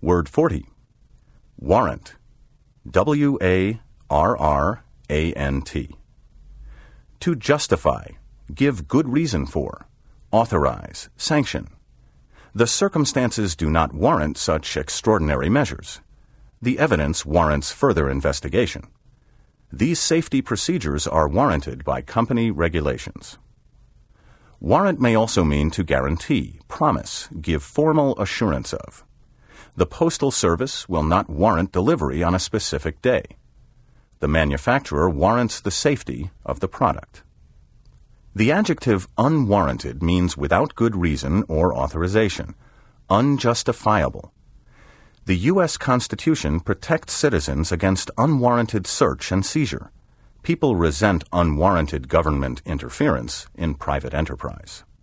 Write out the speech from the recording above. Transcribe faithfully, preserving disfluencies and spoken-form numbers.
Word forty. Warrant. W A R R A N T. To justify, give good reason for, authorize, sanction. The circumstances do not warrant such extraordinary measures. The evidence warrants further investigation. These safety procedures are warranted by company regulations. Warrant may also mean to guarantee, promise, give formal assurance of. The Postal Service will not warrant delivery on a specific day. The manufacturer warrants the safety of the product. The adjective unwarranted means without good reason or authorization, unjustifiable. The U S Constitution protects citizens against unwarranted search and seizure. People resent unwarranted government interference in private enterprise.